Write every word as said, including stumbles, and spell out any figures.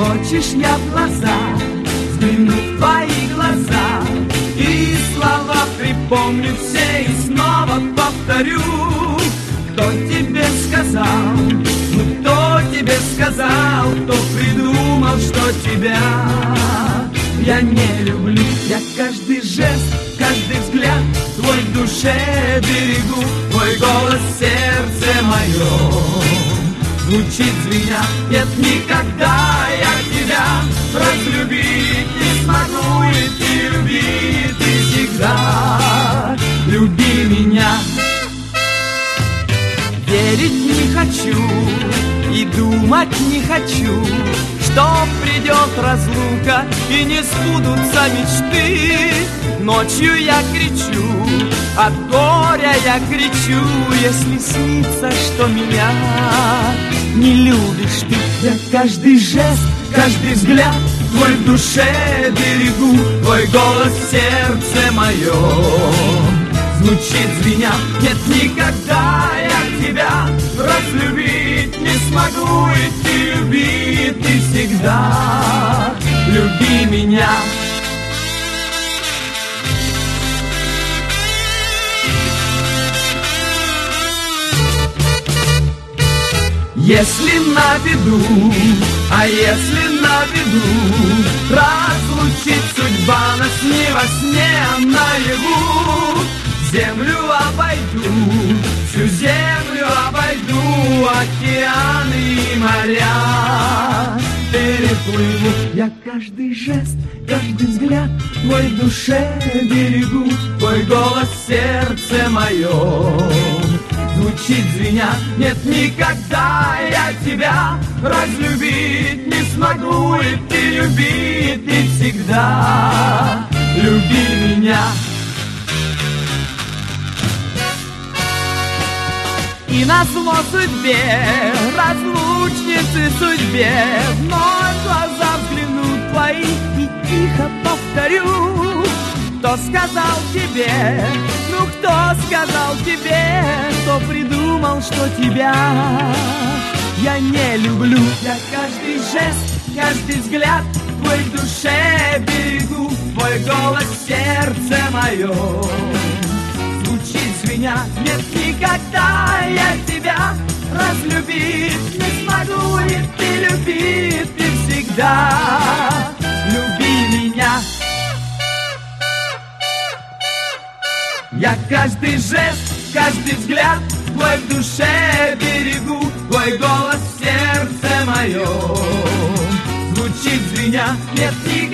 Хочешь, я в глаза взгляну в твои глаза, и слова припомню все и снова повторю. Кто тебе сказал, ну кто тебе сказал, кто придумал, что тебя я не люблю? Я каждый жест, каждый взгляд твой в душе берегу. Твой голос в сердце моем звучит звеня. Нет, никогда я тебя разлюбить не смогу, и ты люби, ты всегда люби меня. Верить не хочу и думать не хочу, что придет разлука и не сбудутся мечты. Ночью я кричу, от горя я кричу, если снится, что меня не любишь ты. Я каждый жест, каждый взгляд твой в душе берегу. Твой голос в сердце моем звучит звеня. Нет, никогда я тебя разлюбить не смогу, и ты люби, ты всегда люби меня. Если на виду, а если на виду разлучит судьба нас не во сне, а наяву, землю обойду, всю землю обойду, океаны и моря переплыву. Я каждый жест, каждый взгляд твой в душе берегу. Твой голос в сердце моем звучит звеня. Нет, никогда я тебя разлюбить не смогу, и ты люби, ты всегда люби меня. И назло судьбе, разлучницы судьбе, вновь в глаза взгляну твои и тихо повторю. Кто сказал тебе, ну кто сказал тебе, кто придумал, что тебя я не люблю? Я каждый жест, каждый взгляд твой в душе берегу. Твой голос в сердце моем звучит звеня. Нет, никогда я тебя разлюбить не смогу, и ты люби, ты всегда люби меня. Я каждый жест, каждый взгляд твой в душе берегу. Твой голос в сердце моем звучит звеня. Нет,